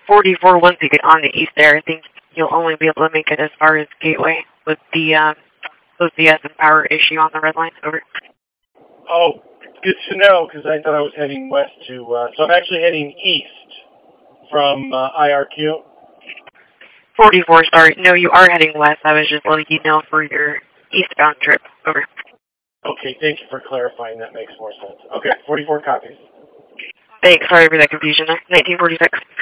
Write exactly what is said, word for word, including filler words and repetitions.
forty-four, once you get on the east there, I think you'll only be able to make it as far as Gateway with the um, O C S and power issue on the red line. Over. Oh, good to know, because I thought I was heading west to, uh, so I'm actually heading east from uh, I R Q. forty-four, sorry. No, you are heading west. I was just letting you know for your eastbound trip. Over. Okay, thank you for clarifying. That makes more sense. Okay, forty-four copies. Thanks. Sorry for that confusion there. nineteen forty-six.